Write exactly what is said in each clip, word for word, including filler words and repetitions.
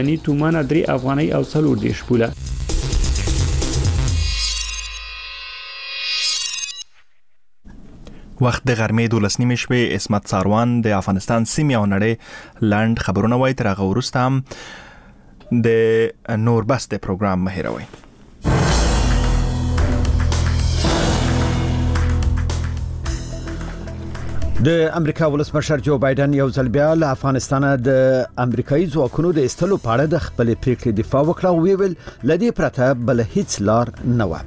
یعنی تومانه درې افغانۍ او څلور دېرش پوله. وخت د غرمې دولس نیمې شپې. اسمت ساروان د افغانستان سیمې او نړۍ لاند خبرونه وایي. تر هغه وروسته هم د نور بس د پروګرام مه هېروئ. د امریکا ولسمشر جو بایدن یو ځل بیا له افغانستان د امریکایي ځواکونو د ایستلو په اړه د خپل پریکړې دفاع وکړه او ویل لدې پرته بل هیڅ لار نه و.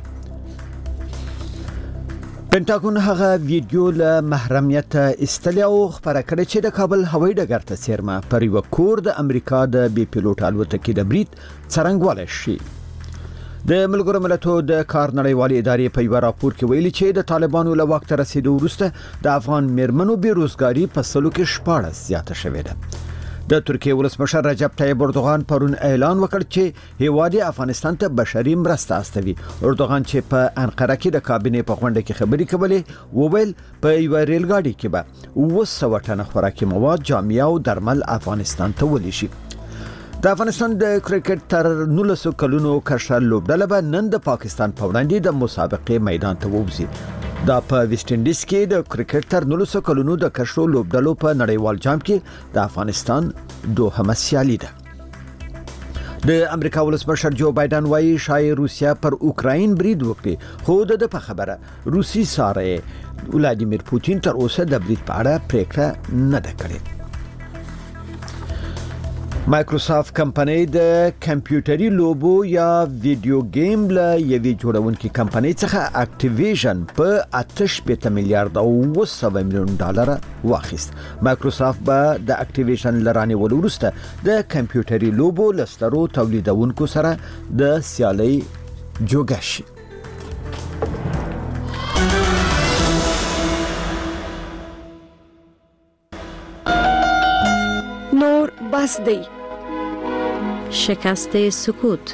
پینټاګون هغه ویډیو له محرمیت ایستلی او خبره کړې چې د کابل هوایي ډګر ته څیرمه پر یو کور د امریکا د بي پیلوټ الوتکې د برید څرنګوالی شي. د ملګرو ملتونو د کار نړیوالې ادارې په یو راپور کې ویلي چې د طالبانو له واک ته رسیدو وروسته د افغان میرمنو بیروزګاری په سلو کې شپاړس زیاته شوې ده. د ترکیه ولسمشر رجب طیب اردوغان پرون اعلان وکړ چې هیواد افغانستان ته بشري مرسته استوي. اردوغان چې په انقره کې د کابینې په غونډه کې خبرې کولې وویل په یو ریل گاډي کې به اوه سوه ټنه خوراکي مواد، جامې او درمل افغانستان ته ولې شي. د افغانستان د کرکټ تر نولسو کلونو کشر لوبډله به نن د پاکستان په وړاندې د مسابقې میدان ته ووځي. دا په ویسټ انډیز کې د کرکټ تر نولسو کلونو د کشرو لوبډلو په نړیوال جام کې د افغانستان دوهمه سیالي ده. د امریکا ولسمشر جو بایدن وايي شاید روسیا پر اوکراین برید وکړي، خو د په خبره روسي ساره ولادیمیر پوتین تر اوسه د برید په اړه پریکړه نه ده کړې. مایکروسافت کمپنۍ د کمپیوټري لوبو یا ویډیو گیم له یوې جوړونکي کمپنۍ څخه اکټیویژن په اته شپېته میلیارډ او اوه سوه میلیون ډالر واخیست. مایکروسافت به د اکټیویژن لرانې وروسته د کمپیوټري لوبو لسترو تولیدونکو سره د سیالۍ جوګه شي. نور بس دی. شکست سکوت.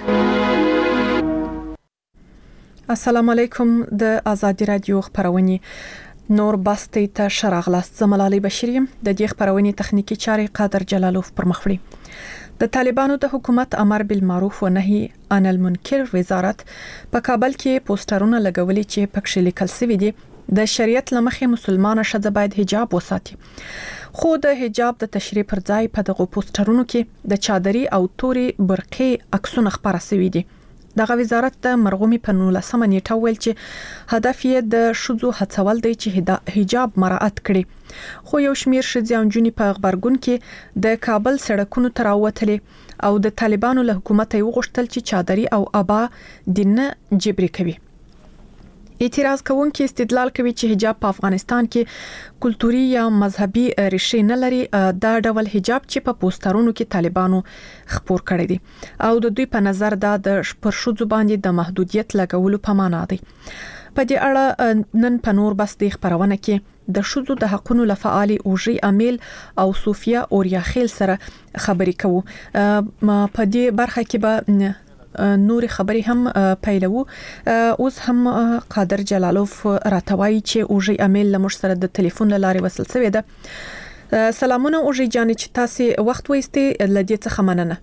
السلام علیکم. د آزادی رادیو خبرونه نور بس دی ته شراغلاست. زملالي بشریم د دې خبرونه تخنیکی چارې قادر جلالوف پر مخ وړي. د طالبانو د حکومت امر بالمعروف و نهي عن المنکر وزارت په کابل کې پوسټرونه لګولي چې پکښې لیکل شوی دي د شریعت لمخې مسلمانه ښځه باید حجاب وساتي. خو د حجاب د تشریح پر ځای په دغه پوسټرونو کې د چادري او توري برقې عکسونه خپاره شوي دي. دغه وزارت د مرغومي په نولسمه نیټه ویل چې هدف یې د ښځو هڅول دی چې حجاب مراعات کړي. خو یو شمیر ښځې او نجونې په غبرګون کې د کابل سړکونو ته راووتلې او د طالبانو له حکومت یې وغوښتل چې چادري او عبا دین نه جبري کوي. اعتراض کوونکي استدلال کوي چې حجاب په افغانستان کې کلتوري یا مذهبي ریښې نه لري. دا ډول حجاب چې په پوسټرونو کې طالبانو خپور کړی دي او د دوی په نظر دا د پرښودو باندې د محدودیت لګولو په معنا دی. په دې اړه نن په نور بس د خبرونه کې د شذو د حقونو لفعالي اوجي امیل او صوفیا اوریا خیل سره خبرې کوو. په دې برخه کې به نور خبرې هم پیلو. اوس هم قادر جلالوف راتوي چې اوجي امیل لمر سره د ټلیفون لارې وصل شوی ده. سلامونه اوجي جان، چې تاسو وخت وایستي لدې څخه مننه.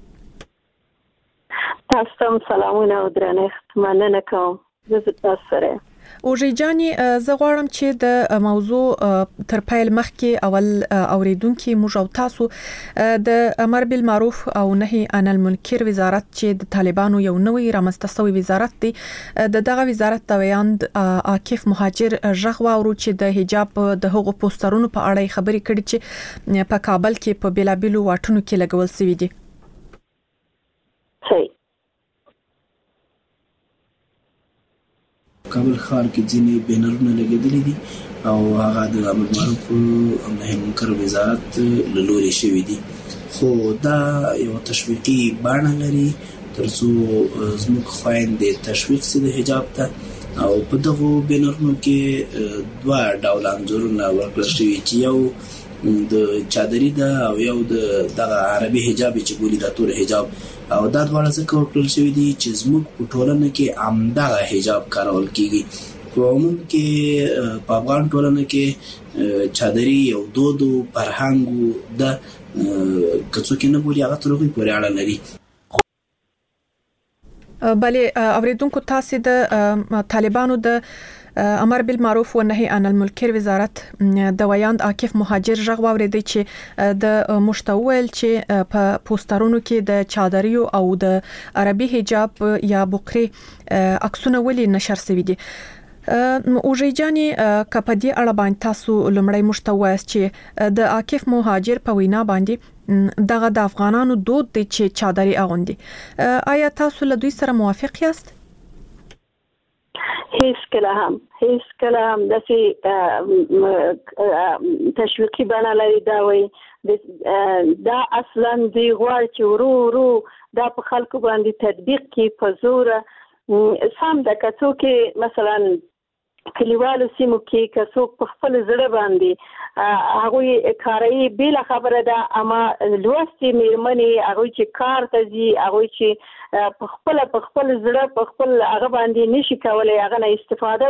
تاسو سلامونه او درنښت مننه کوم. زه تاسو سره اوجي جان، زه غواړم چې د موضوع تر پیل مخکې اول اوریدونکو موږ او تاسو د امر بالمعروف او نهي عن المنکر وزارت چې د طالبانو یو نوې رامنځته شوی وزارت دی، د دغه وزارت د ویاند عاکف مهاجر ژغوا ورو چې د حجاب د هغو پوسټرونو په اړه خبرې کړي چې په کابل کې په بیلابیلو واټونو کې لګول شوی دي. صحیح. کابل ښار کې ځینې بینرونه لګېدلي دي او هغه د امر بالمعروف او نهي عن المنکر وزارت له لوري شوي دي، خو دا یو تشویقي بڼه لري ترڅو زموږ خویندې تشویق شي د حجاب ته. او په دغو بینرونو کې دوه ډوله انځورونه ورکړل شوي چې یو د چادري ده او یو د دغه عربي حجاب چې بولي دا تور حجاب. او دا دواړه څه ورکړل شوي دي چې زموږ په ټولنه کې همدغه حجاب کارول کیږي. په عموم کې په افغان ټولنه کې چادري یو دود او فرهنګ د کڅو کې نه بولي هغه تر هغې پورې اړه لري. بلې اوریدونکو تاسو د طالبانو د امر بالمعروف و نهي عن المنکر وزارت د ویاند عاکف مهاجر ژغ واوریدي چې د مشتول چې په پوسټرونو کې د چادریو او د عربي حجاب یا بقري عکسونه ولې نشر شوي دي. اوږی جاني کپدي اړه باندې تاسو لمړی مشتوایس چې د عاکف مهاجر په وینا باندې دغه د افغانانو دود دي چې چادري اغوندي. آیا تاسو له دوی سره موافق یاست؟ هیڅ کله هم هیڅ کله هم داسې تشویقي بڼه لري دا وایي دا اصلا دی غواړي چې ورو ورو دا په خلکو باندې تطبیق کړي په زوره سم د کڅو کې مثلا کلیوالو سیمو کې کڅو په خپل زړه باندې هغه کاري بل خبره ده اما لوستي میرمنې هغه چې کار ته ځي هغه چې په خپل په خپل زړه په خپل هغه باندې نشي کولای هغه نه استفاده.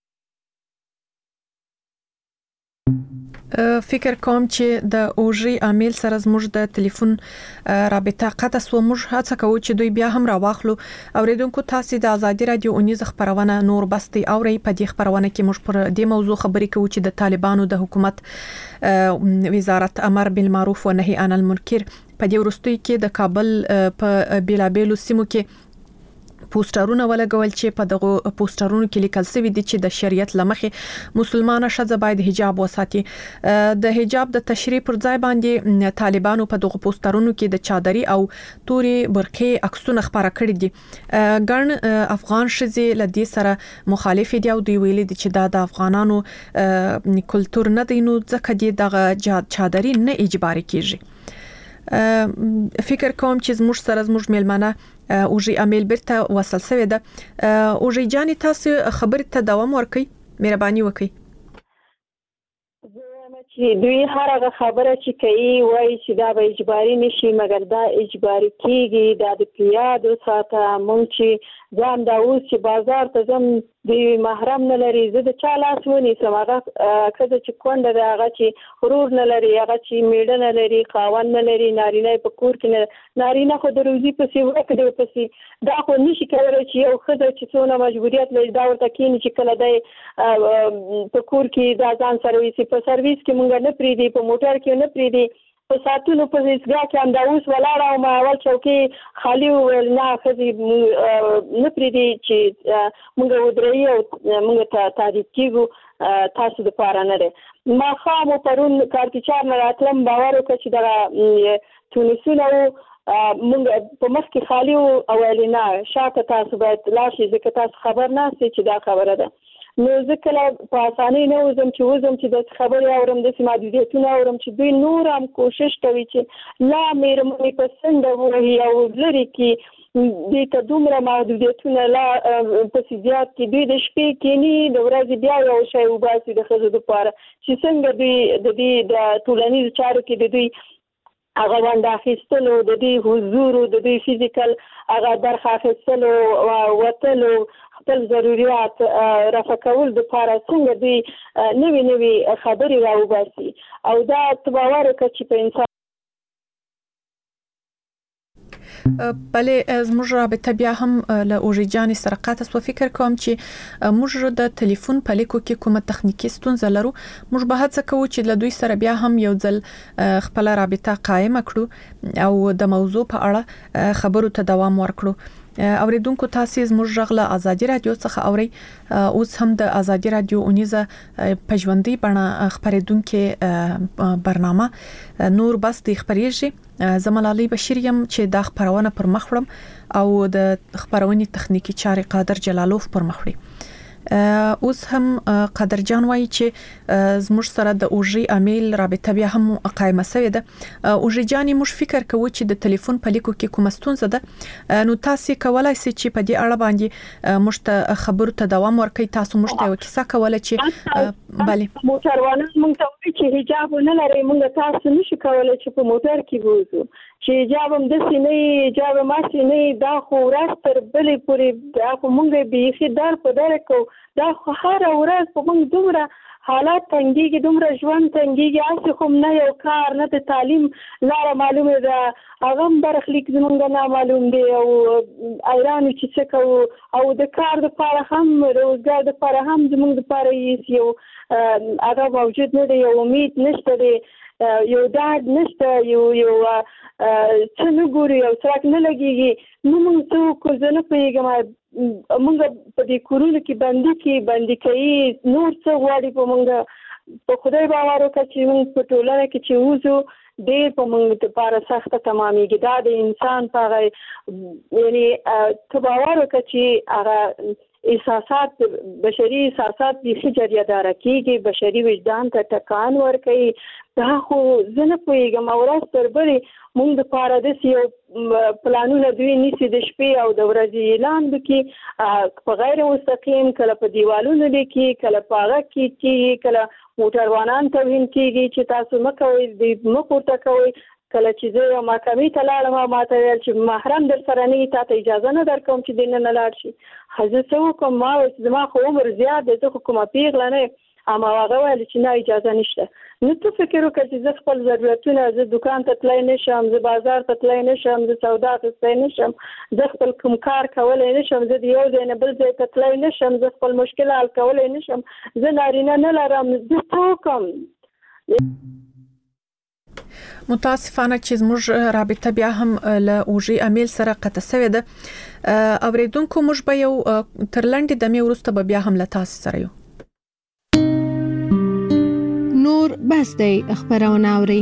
فکر کوم چې د اوږی عامل سره زموږ د ټلیفون رابطه قطع سو. موږ هڅه کوو چې دوی بیا هم راواخلو. اوریدونکو تاسو د ازادي رادیو اونیز خبرونه نور بستي اوري. په دې خبرونه کې موږ پر دې موضوع خبرې کوو چې د طالبانو د حکومت وزارت امر بالمعروف و نهي عن المنکر په دې ورستوي کې د کابل په بیلابېلو سیمو کې پوسټرونه ولګول چې په دغه پوسټرونو کې لیکل شوی دي چې د شریعت لمخې مسلمانه ښځه باید حجاب وساتي. د حجاب د تشریح پر ځای باندې طالبانو په دغه پوسټرونو کې د چادري او توري برقې عکسونه خپاره کړي دي. ګڼ افغان ښځې له دې سره مخالف دي او دوی ویلي دي چې دا د افغانانو کلچر نه دی نو ځکه دې دغه چادري نه اجباري کیږي. فکر کوم چې زموږ سره زموږ میلمانه اوږی عامل برته وصل شوی ده. اوږی جاني تاسو خبرې ته دوام ورکړئ، مهرباني وکړئ. چې دوی هر هغه خبره چې کوي وایي چې دا به اجباري نشي مګر دا اجباري کیږي. دا د پیادو ساته مونږ چې ځان دا اوس چې بازار ته ځم د محرم نه لري زه د چا لاس ونیسم هغه ښځه چې کونډه ده هغه چې غرور نه لري هغه چې میړه نه لري خاوند نه لري نارینه په کور کې نه نارینه خو د روزي پسې ورک دی پسې دا خو نشي کولی چې یو ښځه چې څونه مجبوریت لري دا ورته کینی چې کله دی په کور کې دا ځان سرویس په سرویس کې مونږ نه پریدي په موټر کې نه پریدي په ساتونو په ځګه کې هم دا اوس ولاړه او ما اول چوکي خالی ویل نه خځې نه پریدي چې مونږ ودرېږي او مونږ ته تعریف کیږو تاسو د پاره نه ده. ما خامو پرون کار کې چار نه راتلم باور وکړه چې دا تونسونه مونږ په مخ کې خالی او ویل نه شاته تاسو باید لاشي ځکه تاسو خبر نه سي چې دا خبره ده. نو ځکه په اسانۍ نه وزم چې وزم چې د خبرې اورم د محدودیتونه اورم چې دوی نور هم کوشش کوي چې لا میرمنې په څنډه ووهي او لرې کړي دوی ته دومره محدودیتونه لا پسې زیات کړي. دوی د شپې کیني د ورځې بیا یو شی وباسي د ښځو دپاره چې څنګه دوی د دې د ټولنیزو چارو کې د دوی هغه ونډه اخیستلو د دې حضور د دوی فزیکل هغه برخه اخیستلو وتلو خپل ضرورت رفع کول د لپاره څنګه دوی نوې نوې خبرې راوباسي او دا باور وکړي چې په انسان بلې زموږ رابطه بیا هم له اوږی جاني سره قطع سوه. فکر کوم چې موږ د ټلیفون په لیکو کې کومه تخنیکي ستونزه لرو. موږ به هڅه کوو چې له دوی سره بیا هم یو ځل خپل رابطه قائمه کړو او د موضوع په اړه خبرو ته دوام ورکړو. اوریدونکو تاسو زموږ غږ له ازادي رادیو څخه اوري. اوس هم د ازادي رادیو اونیزه په ژوندۍ بڼه خبرېدونکې برنامه نور بس د خبرېږي. زملالي بشیر یم چې دا خبرونه پر مخ وړم او د خبرونې تخنیکی چارې قادر جلالوف پر مخ وړي. اوس هم قادر جان وایي چې زموږ سره د اوږی عامل رابطه بیا هم قائمه شوې ده. اوږی جاني موږ فکر کوو چې د ټلیفون په لیکو کې کومه ستونزه ده نو تاسو کولای شئ چې په دې اړه باندې موږ ته خبرو ته دوام ورکړئ. تاسو موږ ته یو کیسه کوله چې بله موټروانان موږ ته وایي چې حجاب نه لري موږ تاسو نشو کولای چې په موټر کې ووځو چې حجاب هم داسې نه وي حجاب هم هسې نه وي دا خو ورځ تر بلې پورې دا خو موږ بیخي در په در کوو دا خو هره ورځ په موږ دومره حالات تنګيږي دومره ژوند تنګيږي اسی خو نه یو کار نه د تعلیم لار معلومه ده هغه برخلیک زمونږ نه معلوم دی او ایران چې څه کوو او د کار لپاره هم روزګار لپاره هم زمونږ لپاره یو هغه موجود نه دی یو امید نشته دی یو ډاډ نشته یو یو څه نه ګوري او څراک نه لګيږي نو موږ څوک زه نه پوهېږم موږ په دې کورونو کې بندي کې بندي کوي نور څه غواړي په موږ په خدای باور وکړه چې موږ په ټولنه کې چې وځو ډېر په موږ لپاره سخته تمامېږي دا د انسان په هغه یعنی ته باور وکړه چې هغه احساسات بشري احساسات بیخي جریه داره کېږي بشري وجدان ته ټکان ورکوي دا خو زه نه پوهېږم او ورځ تر بلې موږ دپاره داسې یو پلانونه دوی نیسي د شپې او د ورځې اعلان وکړي په غیر مستقیم کله په دیوالونو لیکي کله په هغه کې کېږي کله موټروانان توهین کېږي چې تاسو مه کوئ دوی مه پورته کوئ کله چې زه یو محکمې ته لاړم ما ته ویل چې محرم در سره نه وي تا ته اجازه نه درکوم چې دننه لاړ شي زه څه وکړم ما ویل چې زما خو عمر زیات دی زه خو کومه پیغله نه یم اما هغه ویل چې نه اجازه نشته نو ته فکر وکړه چې زه خپل ضرورتونه زه دکان ته تللی نشم زه بازار ته تللی نشم زه سودا اخیستی نشم زه خپل کوم کار کولی نشم زه د یو ځای نه بل ځای ته تللی نشم زه خپل مشکل حل کولی نشم زه نارینه نه لرم زه څه وکړم متاسفانه چې زموږ رابطه بیا هم له اوږې امیل سره قطع شوې ده اوریدونکو موږ به یو تر لنډې دمې وروسته به بیا هم له تاسو سره یو نور بس دی خبرونه اوري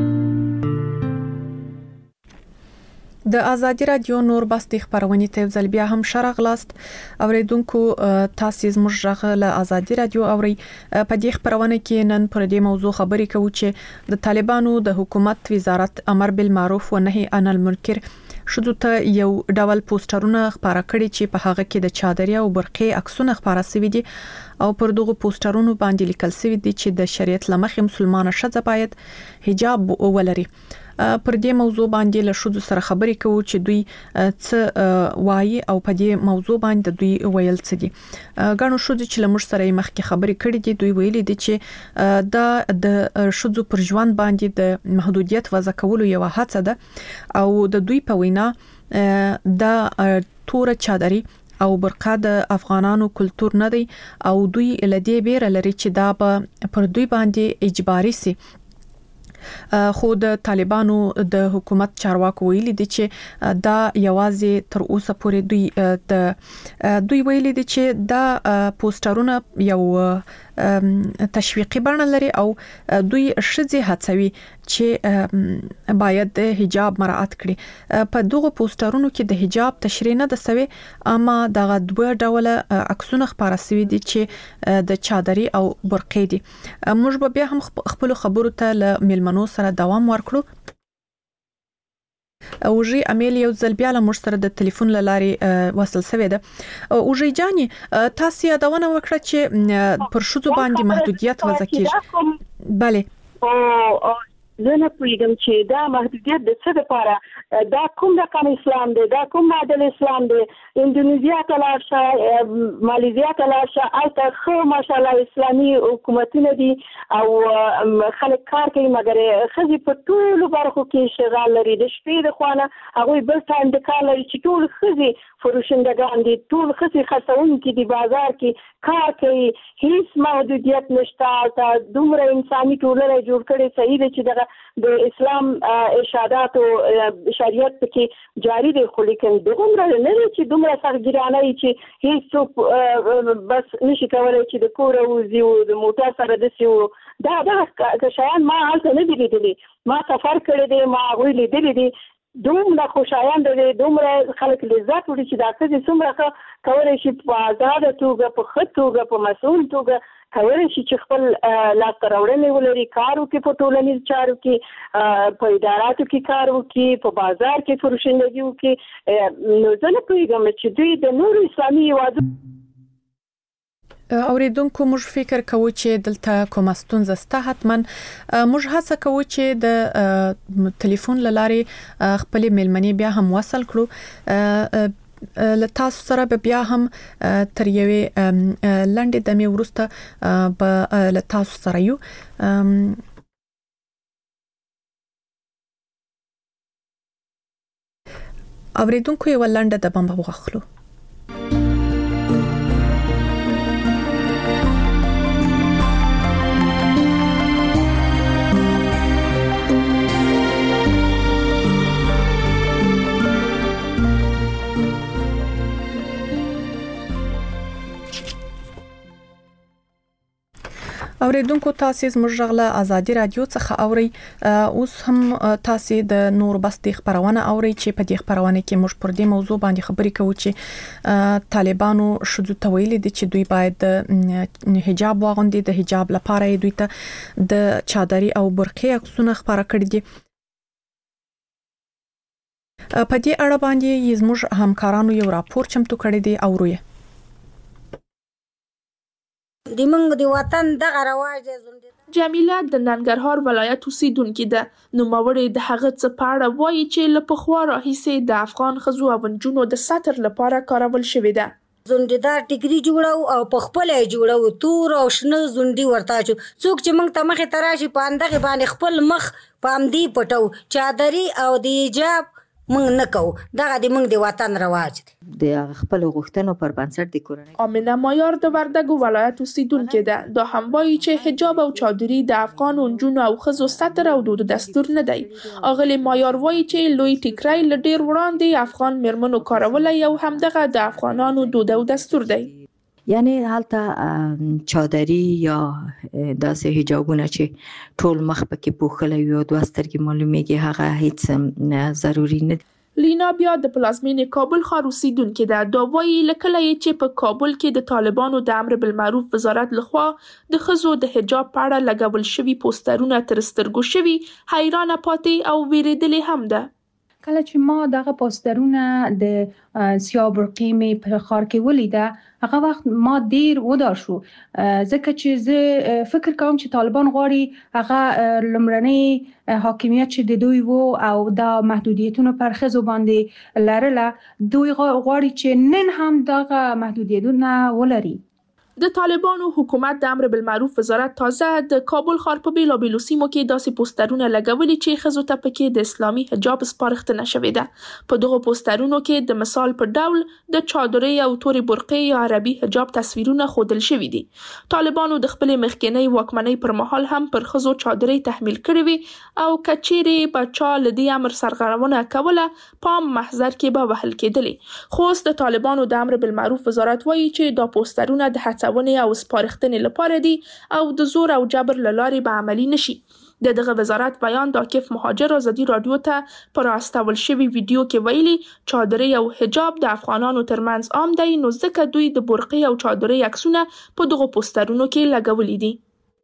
د ازادي رادیو نور بس د خبرونه ته ځل بیا هم شرغلاست اوریدونکو تاسو زموږ غږ له ازادي رادیو اوري په دې خبرونه کې نن پر دې موضوع خبرې کوو چې د طالبانو د حکومت وزارت امر بالمعروف و نهي عن المنکر شذو ته یو ډول پوسټرونه خبره کړي چې په هغه کې د چادرې او برقې عکسونه خبره شوي دي او پر دغه پوسټرونو باندې لیکل شوی دی چې د شریعت لمخې مسلمانه ښځه باید حجاب ولري پر دې موضوع باندې له شذو سره خبرې کوو چې دوی څه وایي او په دې موضوع باندې دوی ویل څه دي غاڼو شذو چې لمر سره مخکې خبرې کړې دي دوی ویلي دي چې دا د شذو پر ژوند باندې د محدودیت وضع کولو یو هڅه ده او د دوی په وینا دا تور چادري او برقه د افغانانو کلچر نه دی او دوی لدی بیر لري چې دا په پر دوی باندې اجباري سي خو د طالبانو د حکومت چارواکو ویلي دي چې دا یوازې تر اوسه پورې دوی د دوی ویلي دي چې دا پوسټرونه یو تشویقي بڼه لري او دوی شذې هڅوي چې باید د حجاب مراعات کړي په دغه پوسټرونو کې د حجاب تشریح نه د سوي اما دغه دوه ډوله عکسونه خبره سوي دي چې د چادري او برقې دي موږ به بیا هم خپل خبرو ته له ملمنو سره دوام ورکړو اوجي امیل یو ځل بیا له موږ سره د ټلیفون لارې وصل شوی ده اوجي جاني تاسو یادونه وکړه چې پر شذو باندې محدودیت وضع کیږي bale زه نه پوهیږم چې دا محدودیت د څه لپاره دا کوم رقم اسلام دی دا کوم معدل اسلام دی اندونیزیا ته لاړ شه مالیزیا ته لاړ شه هلته ښه ماشاءالله اسلامي حکومتونه دي او خلک کار کوي مګر ښځې په ټولو برخو کې اشتغال لري د شپې د خوا نه هغوی بل ټایم د کار لري چې ټول ښځې فروشندګان دي ټول ښځې خرڅوونکي دي بازار کې کار کوي هیڅ محدودیت نشته هلته دومره انساني ټولنه جوړ کړې صحیح ده چې دغه د اسلام ارشادات او شریعت کې جاری دي خو لیکن دومره نه لري چې دومره سرګرانه چې هیڅ بس نشي کولای چې د کور او زیو د موټر سره د سیو دا دا شایان ما هلته نه دي لیدلي ما سفر کړی دی ما غوي لیدلي دي دومره خوشایند دي دومره خلک لذت وړي چې دا څه څومره کولای شي په آزاد توګه په خط توګه په مسؤل توګه کولای شي چې خپل لاس راوړنې ولري کار وکړي په ټولنیز چارو کې په اداراتو کې کار وکړي په بازار کې فروشندګي وکړي نو زه نه پوهیږم چې دوی د نورو اسلامي هیوادونو اوریدونکو موږ فکر کوو چې دلته کومه ستونزه سته حتما موږ هڅه کوو چې د ټلیفون لارې خپل ملمنې بیا هم وصل کړو ل تاسو سره به بیا هم تر یوې لنډې دمې وروسته به ل تاسو سره یو. اوریدونکو یو لنډه د بمب وغخلو. اوریدونکو تاسو زموږ غږ آزادي رادیو څخه اوري. اوس هم تاسو د نور بستي خبرونه اوري چې په دې خبرونه کې موږ پر دې موضوع باندې خبرې کوو چې طالبانو شذو تویل دي چې دوی باید حجاب واغوندي. د حجاب لپاره دوی ته د چادري او برقي عکسونه خبره کړې دي. په دې اړه باندې زموږ همکارانو یو راپور چمتو کړی دی او روی د منګ د وطن دغه رواج دی. جمیله د ننګرهار ولایت اوسیدونکې ده. نو موري د هغه څه پاړه وایي چې له پخوا راهیسې د افغان ښځو او نجونو د ساتر لپاره کارول شوې ده. زونډیدار ټیګري جوړو او په خپل جوړو تور او شنه زونډي ورته چو څوک چې موږ ته مخه تراشي په اندغه باندې خپل مخ پامدي پټو چادري او د حجاب موږ نه کوو. دغه د موږ د وطن رواج دی. د خپل غوښتنو پر بنسټ د کورنۍ. امینه مایار د وردګو ولایت اوسیدونکې ده. دا هم وایي چې حجاب او چادري د افغان نجونو او ښځو ستر او دود دستور نه دی. اغلی مایار وایي چې لوی ټیکرای ل ډیر وړاندې افغان مرمنو کارولای او همدغه د افغانانو دود او دستور دی. یعنی حالته چادري یا داسې حجابونه چې ټول مخ پکې پوښلي وي او دوه سترګې معلومیږي هغه هیڅ ضروري نه دي. لینا بیا د پلازمینې کابل ښار اوسیدونکې ده. دا وایي لکه چې په کابل کې د طالبانو د امر بالمعروف وزارت لخوا د ښځو د حجاب په اړه لګول شوي پوسټرونه تر سترګو شوي حیرانه پاتې او ویریدلې هم ده. کله چې ما دغه پوسټرونه د سیاه برقي مې په ښار کې ولیده هغه وخت ما ډیر ودار شو ځکه چې زه فکر کوم چې طالبان غواړي هغه لمړنۍ حاکمیت چې د دوی وو او دا محدودیتونه پر ښځو باندې لرله دوی غواړي چې نن هم دغه محدودیتونه ولري. د طالبانو حکومت د امر بالمعروف وزارت تازه د کابل ښار په بیلابیلو سیمو کې داسې پوسټرونه لګولي چې ښځو ته پکې د اسلامي حجاب سپارښتنه شوې ده. په دغه پوسټرونو کې د مثال په ډول د چادري او توري برقي یا عربي حجاب تصویرونه ښودل شوي دي. طالبانو د خپل مخکنی واکمنۍ پر مهال هم پر ښځو چادري تحمیل کړې وي او کچېرې بچا لدی امر سرغړونه کوله پام محضر کې به وهل کېدلې. خو د طالبانو د امر بالمعروف وزارت وایي چې دا پوسټرونه د هڅونې او سپارښتنې لپاره دي او د زور او جبر له لارې به عملي نشي. د دغه وزارت بیان د عاکف مهاجر آزادي رادیو ته پر استول شوی ویډیو کې ویلي چادري او حجاب د افغانانو ترمنځ عام دی نو ځکه دوی د برقي او چادري عکسونه په دغه پوسټرونو کې لګولي دي.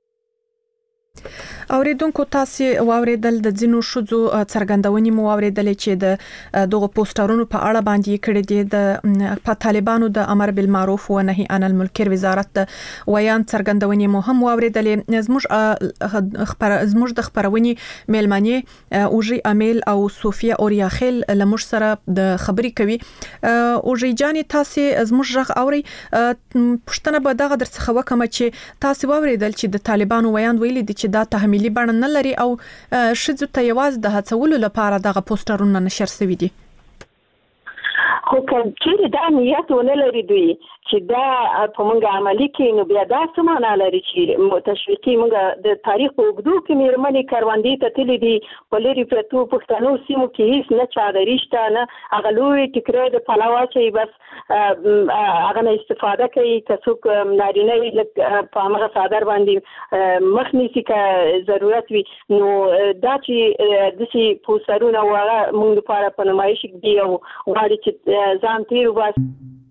اوریدونکو تاسو واوریدل د ځینو شذو څرګندونې مو واوریدلې چې د دغه پوسټرونو په اړه باندې کړي دي د په طالبانو د امر بالمعروف و نهي عن المنکر وزارت ویان څرګندونې مو هم واوریدلې. زموږ خبر زموږ د خبرونې میلمنې اوجي امیل او صوفیا اوریاخیل لمش سره د خبري کوي. اوجي جاني تاسو زموږ رغ اوري پښتنه به دغه درڅخه وکم چې تاسو واوریدل چې د طالبانو ویان ویلي دي چې دا تحمیلي بڼه نه لري او شذو ته یوازې د هڅولو لپاره دغه پوسټرونه نشر شوي دي. خو چې دا نیت ولري دوی چې دا په موږ عملي کې نو بیا دا سمانه لري چې تشویقي موږ د تاریخ په اوږدو کې مېرمنې کروندې ته تللې دي په لرې پرتو پښتنو سیمو کې هیڅ نه چادري شته نه هغه لوی ټیکری د پلاو اچوي بس هغه نه استفاده کوي که څوک نارینه وي په همغه څادر باندې مخ نیسي که ضرورت وي نو دا چې داسې پوسټرونه و هغه موږ لپاره په نمایش ږدي او غواړي چې ځان تېر وباسي.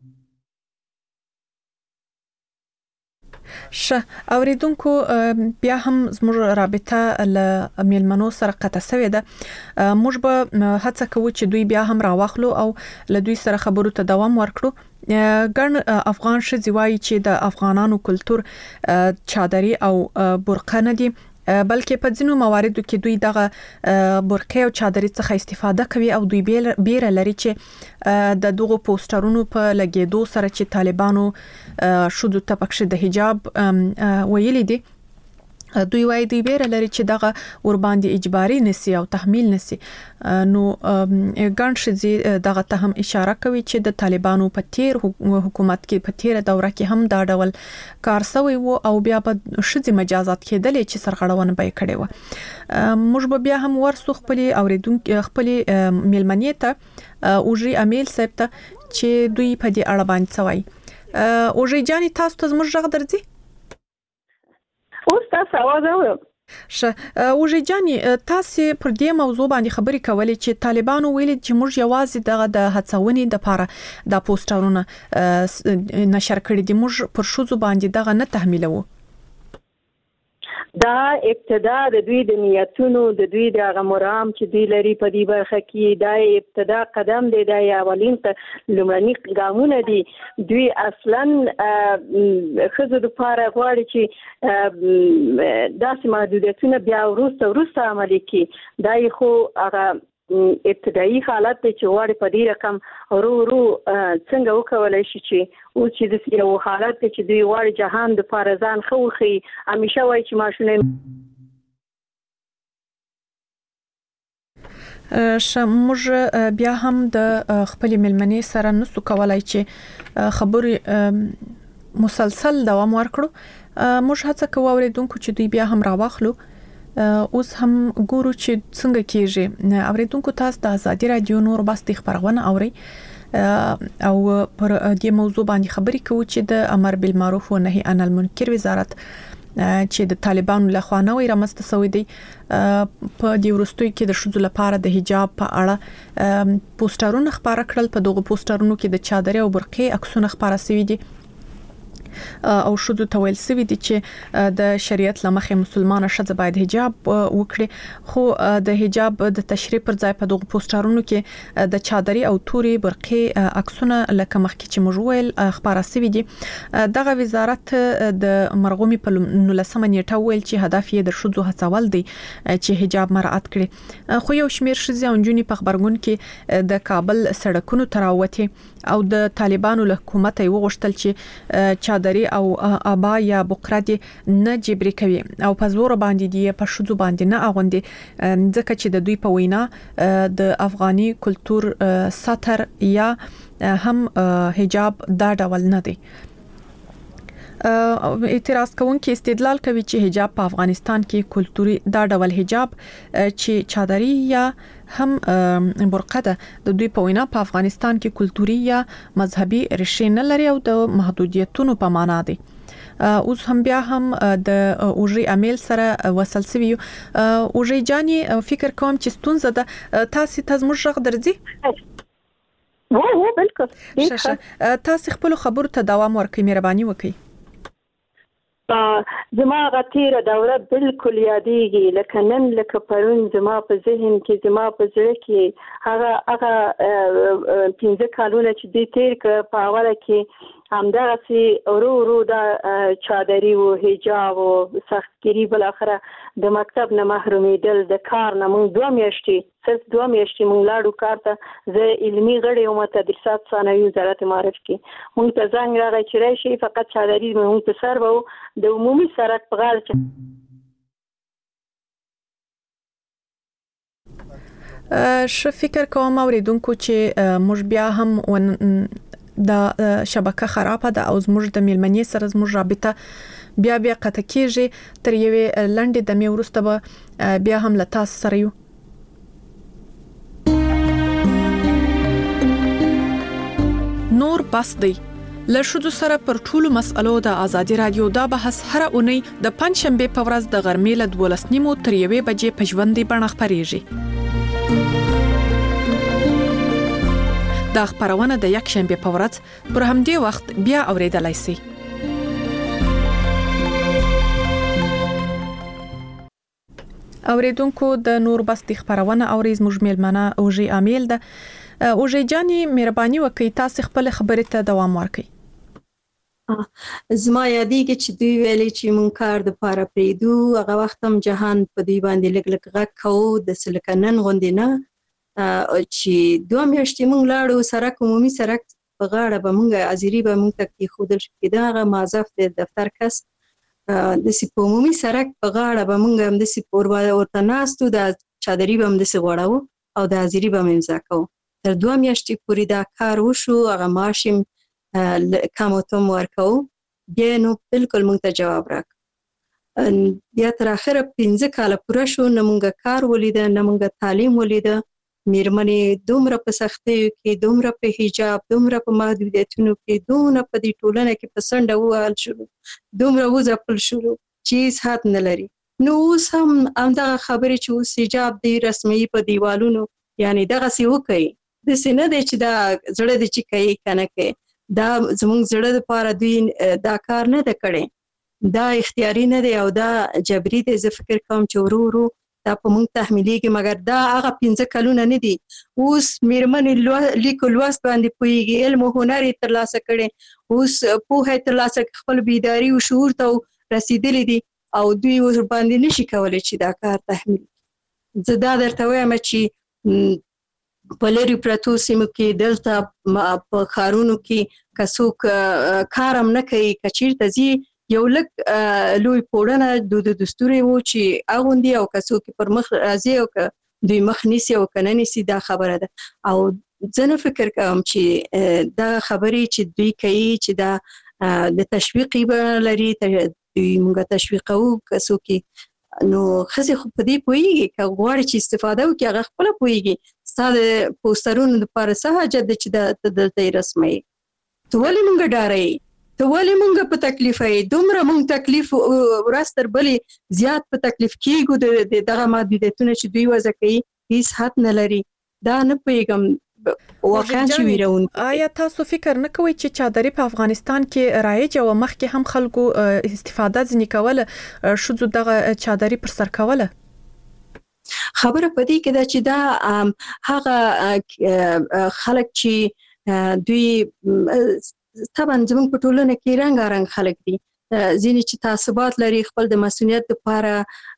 شه اوریدونکو بیا هم زموږ رابطه ل میلمنو سره قطع شوې ده. موږ به هڅه کوو چې دوی بیا هم راوخلو او له دوی سره خبرو ته دوام ورکړو. ګڼ افغان ښځې وایي چې د افغانانو کلتور چادري او برقه نه دي. بلکې په ځینو مواردو کې دوی دغه برقې او چادرې څخه استفاده کوي او دوی بیره لري چې د دغه پوسټرونو په لګیدو سره چې طالبانو شودو ته پکښ د حجاب ویلي دي دوی وايي دوی بیره لري چې دغه ور باندې اجباري نسی او تحمیل نسی نو ګڼ شذي دغه ته هم اشاره کوي چې د طالبانو په تیر حکومت کې په تیر دوره کې هم دا ډول کار سوی وو او بیا په شذي مجازات کېدل چې سرغړونه به کړي و موږ به بیا هم ورسو خپل اوریدونکو خپل ملمنې ته اوجري امیل صاحب ته چې دوی په دې اړه باندې سوي اوجري جاني تاسو ته زموږ غږ درځي اوس تاسو आवाज اورم شه اوجي جاني تاسو پر دې موضوع باندې خبرې کولې چې طالبانو ویلي چې موږ یوازې دغه د هڅونې د لپاره د پوسټرونو نشر کړی دي موږ پر شوزو باندې دغه نه تحمیلو دا ابتدا د دوی د نیتونو د دوی د غمرام چې دوی لري په دې برخه کې دا ابتدا قدم دی دا اولین لومړني ګامونه دي دوی اصلا خزو د لپاره غواړي چې داسې محدودیتونه بیا وروسته وروسته عملي کړي دا خو هغه ابتدایي حالت چې وړ په دې رقم ورو ورو څنګه وکولای شي چې او چې د یو حالت چې دوی وړ جهان د فارزان خوخي همیشه وای چې ماشونه شموږ بیا هم د خپل ملمنې سره نسو کولای چې خبرې مسلسل دوام ورکړو موږ هڅه کوو اوریدونکو چې دوی بیا هم راوخلو اوس هم ګورو چې څنګه کېږي اوریدونکو تاسو د ازادي رادیو نور باستی خبرونه اوري او پر دې موضوع باندې خبرې کوو چې د امر بالمعروف و نهي عن المنکر وزارت چې د طالبانو لخوا نوې رامنځته شوې دي په دې ورستوي کې د شذو لپاره د حجاب په اړه پوسټرونه خبره کړل په دغه پوسټرونو کې د چادرې او برقې عکسونه خبره شوي دي او شذو تویل سوي دي چې د شریعت لمخې مسلمانه ښځه باید حجاب وکړي خو د حجاب د تشریح پر ځای په دغه پوسټرونو کې د چادرې او توري برقې عکسونه لکه مخکې چې موږ ویل خبره شوي دي دغه وزارت د مرغومي په نولسمه نیټه ویل چې هدف یې د شذو هڅول دی چې حجاب مراعات کړي خو یو شمیر ښځې او نجونې په خبرګون کې د کابل سړکونو تراوته او د طالبانو له حکومت یې وغوښتل چې چادرې او ابا یا بقره نه جبري کوي او په زور باندې دی په شذو باندې نه اغوندي ځکه چې د دوی په وینا د افغاني کلچر ساتر یا هم حجاب دا ډول نه دی اعتراض کوونکي استدلال کوي چې حجاب په افغانستان کې کلتوري دا ډول حجاب چې چادرې یا هم برقه ده د دوی په وینا په افغانستان کې کلتوري یا مذهبي ریښې نه لري او د محدودیتونو په معنا دي اوس هم بیا هم د اوجري امیل سره وصل سوي اوجري جاني فکر کوم چې ستونزه ده تاسو ته زموږ غږ درځي وو وو بالکل تاسو خپل خبرو ته دوام ورکړئ مهرباني وکړئ زما غتیره دوره بالکل یادېږي لکه نن لکه پرون زما په ذهن کې زما په زړه کې هغه هغه پنځه کالونه چې د تیر ک په اوله کې همدغه سي ورو ورو دا چادري او حجاب او سختګيري بل اخره د مکتب نه محرومېدل د کار نه مونږ دوه میاشتې صرف دوه میاشتې مونږ لاړو کار ته زه علمي غړی او تدریسات ثانوي وزارت معارف کې مونږ ته زنګ راغی چې راشي فقط چادري مونږ ته سر وو د عمومي سرک په غاړه ش فکر کوم اوریدونکو چې موږ بیا هم د شبکه خرابه ده او زموږ د ملمنې سره زموږ رابطه بیا بیا قطع کیږي تر یوې لنډې دمې وروسته به بیا هم له تاسو سره یو نور بس دی له شذو سره پر ټولو مسألو د ازادي رادیو دا بحث هر اونۍ د پنځ شنبه په ورځ د غرمې له دولس نیمو تر یوې بجې په ژوندۍ بڼه خپرېږي دا خبرونه د یک شنبه په ورځ پر همدې وخت بیا اوریدلای شئ اوریدونکو د نور بستی خبرونه اوریز موږ ملمنه اوجي امیل ده اوجي جاني مهرباني وکړئ تاسو خپل خبرې ته دوام ورکړئ زما یادېږي چې دوی ویلي چې مونږ کار د پاره پرېږدو. هغه وخت هم جهان په دوی باندې لږ لږ غږ کوو، داسې لکه نن غوندې نه، چې دوه میاشتې مونږ لاړو، سرک عمومي سرک په غاړه به مونږ حاضري به مونږ ته کېښودل شي. د هغه مازف د دفتر کس داسې په عمومي سرک په غاړه به مونږ همداسې ورته ناست وو، د چادري به همداسې غوړوو او د حاضري به مې امضا کوو. تر دوه میاشتې پورې دا کار وشو. هغه معاش یې کم او تم ورکوو. بیا نو بلکل مونږ ته جواب راکړ. بیا تر اخره پنځه کاله پوره شو، نه مونږ کار ولیده، نه مونږ تعلیم ولیده. میرمنې دومره په سختیو کې، دومره په حجاب، دومره په محدودیتونو کې، دومره په دې ټولنه کې په څنډه ووهل شولو، دومره وځپل شولو چې هېڅ حد نه لري. نو اوس هم همدغه خبرې چې اوس حجاب دی رسمي په دیوالونو، یعنې دغسې وکړئ. داسې نه دی چې دا زړه دی چې کوي که نه کوي. دا زموږ زړه دپاره دوی دا کار نه ده کړی، دا اختیاري نه دی او دا جبري دی. زه فکر کوم چې ورو ورو دا په موږ تحمیلیږي، مګر دا هغه پنځه کلونه نه دي. اوس میرمنې لیک او لوست باندې پوهېږي، علم او هنر یې ترلاسه کړی، اوس پوهه یې ترلاسه کړې، خپل بیداري او شعور ته رسېدلي دي او دوی ورباندې نشي کولی چې دا کار تحمیل کړي. زه دا درته وایم چې په لرې پرتو سیمو کې، دلته په ښارونو کې که څوک کار هم نه کوي، که چېرته ځي یو لږ لوی پوړنه د دستوري وو چې اغوندي، او که څوک پر مخ راځي او که دوی مخ نیسي او که نه نیسي، دا خبره ده. او زه نه فکر کوم چې دا خبرې چې دوی کوي چې دا د تشویقي بڼه لري، دوی موږ تشویقوو که څوک. نو ښځې خو په دې پوهېږي، که غواړي چې استفاده وکړي هغه خپله پوهېږي. ستا د پوسټرونو دپاره څه حاجت دی چې ته دلته یې رسموې؟ ته ولې موږ ډاروې؟ ته ولې موږ په تکلیف یې؟ دومره موږ تکلیف ورځ تر بلې زیات په تکلیف کېږو. د دغه محدودیتونه چې دوی وضع کوي هېڅ حد نه لري. دا نه پوهېږم واقعا چې ویرون. آیا تاسو فکر نه کوئ چې چادري په افغانستان کې رایج او مخکې هم خلکو استفاده ځینې کوله، ښځو دغه چادري پر سر کوله؟ خبره په دې کې ده چې دا هغه خلک چې دوی طبعا زموږ په ټولنه کې رنګارنګ خلک دي، ځینې چې تعصبات لري خپل د مسؤلیت لپاره،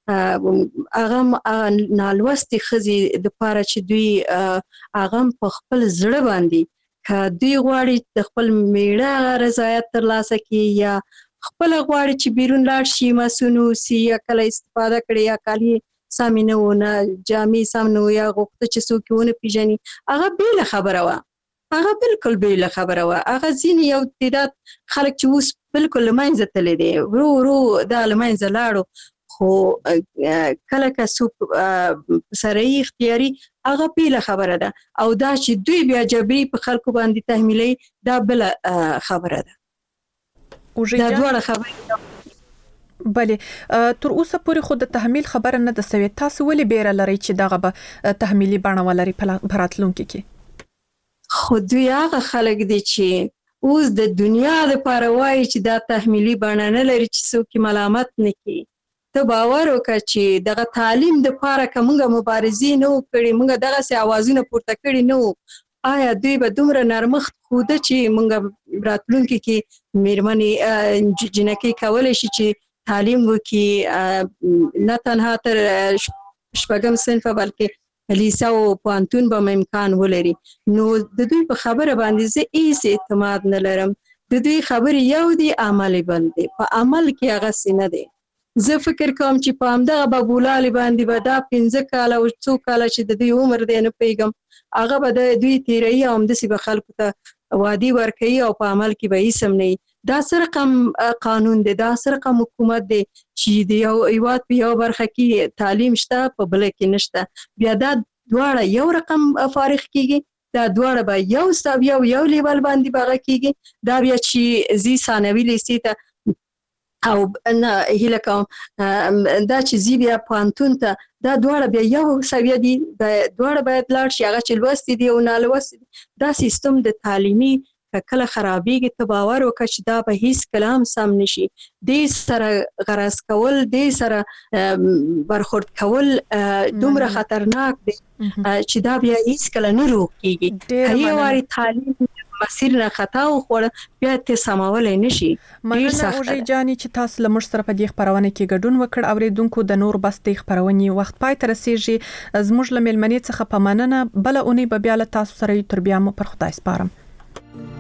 هغه نالوستې ښځې دپاره چې دوی هغه په خپل زړه باندې که دوی غواړي د خپل میړه رضایت ترلاسه کړي، یا خپله غواړي چې بیرون لاړ شي، مسؤل اوسي، یا کله استفاده کړي، یا کالي سمې نه وو، نه جامې سم نه وو، یا غوښته چې څوک یې ونه پېژني، هغه بېله خبره وه. هغه بالکل بېله خبره وه. هغه ځینې یو تعداد خلک چې اوس بالکل له منځه تللی دی، ورو ورو دا له منځه لاړو. خو کله که څوک سره یې اختیاري، هغه بېله خبره ده. او دا چې دوی بیا جبري په خلکو باندې تحمیلوي، دا بله خبره ده. دا دواړه خبرې. بله، تر اوسه پورې خو د تحمیل خبره نه ده سوې. تاسو ولې بیره لرئ چې دغه به تحمیلي بڼه ولري په راتلونکي کې؟ خو دوی هغه خلک دي چې اوس د دنیا دپاره وایي چې دا تحمیلي بڼه نه لري چې څوک ملامت نه کړي. ته باور وکړه چې دغه تعلیم دپاره که موږ مبارزې نه وو کړې، موږ دغسې اوازونه پورته کړي نه وو، آیا دوی به دومره نرمښت ښوده چې موږ راتلونکي کې میرمنې جنکۍ کولی شي چې تعلیم وکړي، نه تنها تر شپږم صنفه بلکې لیسه او پوهنتون به امکان ولري. نو د دوی په خبره باندې زه هېڅ اعتماد نه لرم. د دوی خبرې یو دي، عمل بل دی. په عمل کې هغسې نه دی. زه فکر کوم چې په همدغه بابولالې باندې به دا پنځه کاله او څو کاله چې د دوی عمر دی نه پوهېږم، هغه به د دوی تېروي او همداسې به خلکو ته وعدې ورکوي او په عمل کې به هېڅ هم نه وي. دا څه رقم قانون دی، دا څه رقم حکومت دی چې د یو هېواد په یو برخه کې تعلیم شته، په بله کې نشته. بیا دا دواړه یو رقم فارغ کېږي، دا دواړه به یو ساویه او یو لیول باندې به هغه کېږي. دا بیا چې ځي ثانوي لیسې ته او نه هیله کوم دا چې ځي بیا پوهنتون ته، دا دواړه بیا یو سویه دي، دواړه باید لاړ شي. هغه چې لوستي دي او نالوستي دي، دا سیستم د تعلیمي که کله خرابېږي، ته باور وکړه چې دا به هیڅ کله هم سم نشي. دې سره غرض کول، دې سره برخورد کول دومره خطرناک دی چې دا بیا هیڅ کله نه روغ کېږي. که یو وارې تعلیم مسیر نه خطا او خور بیا ته سماول نشي. مننه اوجي جاني چې تاسو لمر سره په دې خبرونه کې ګډون وکړ. اوریدونکو د نور بستې خبرونه وخت پای تر رسیږي. زموږ لملمنې څخه په مننه بل اونۍ به بیا له تاسو سره تر بیا مو پر خدای سپارم.